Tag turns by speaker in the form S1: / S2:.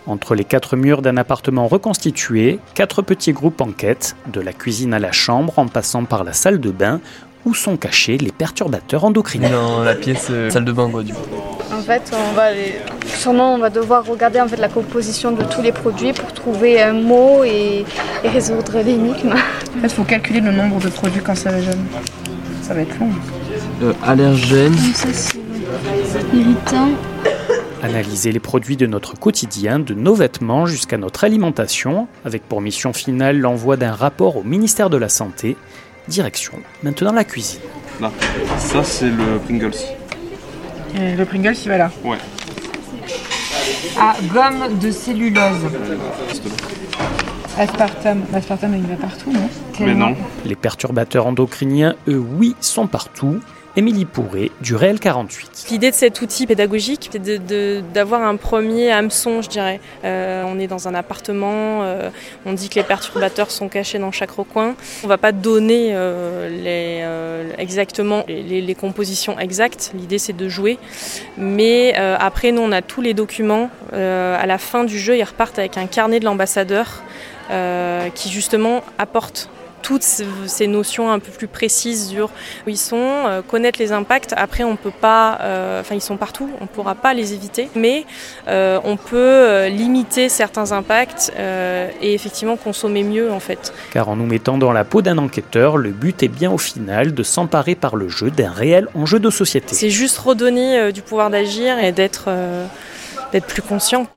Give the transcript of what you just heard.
S1: Entre les 4 murs d'un appartement reconstitué, 4 petits groupes enquêtent, de la cuisine à la chambre en passant par la salle de bain, où sont cachés les perturbateurs endocriniens.
S2: Dans la pièce salle de bain, quoi, du coup.
S3: En fait, on va devoir regarder en fait, la composition de tous les produits pour trouver un mot et résoudre l'énigme.
S4: En fait, il faut calculer le nombre de produits cancérigènes. Ça va être long.
S2: Allergène.
S3: Ça, c'est irritant.
S1: Analyser les produits de notre quotidien, de nos vêtements jusqu'à notre alimentation, avec pour mission finale l'envoi d'un rapport au ministère de la Santé. Direction maintenant la cuisine.
S5: Là, ça c'est le Pringles.
S4: Et le Pringles, il va là.
S5: Ouais.
S4: Ah, gomme de cellulose. Aspartame. L'aspartame, il va partout, non?
S5: Mais non.
S1: Les perturbateurs endocriniens, eux, oui, sont partout. Émilie Pourret, du Réel 48.
S6: L'idée de cet outil pédagogique, c'est d'avoir un premier hameçon, je dirais. On est dans un appartement, on dit que les perturbateurs sont cachés dans chaque recoin. On ne va pas donner exactement les compositions exactes, l'idée c'est de jouer. Mais après, nous on a tous les documents. À la fin du jeu, ils repartent avec un carnet de l'ambassadeur qui justement apporte toutes ces notions un peu plus précises sur où ils sont, connaître les impacts. Après, on peut pas, ils sont partout, on ne pourra pas les éviter, mais on peut limiter certains impacts et effectivement consommer mieux en fait.
S1: Car en nous mettant dans la peau d'un enquêteur, le but est bien au final de s'emparer par le jeu d'un réel enjeu de société.
S6: C'est juste redonner du pouvoir d'agir et d'être plus conscient.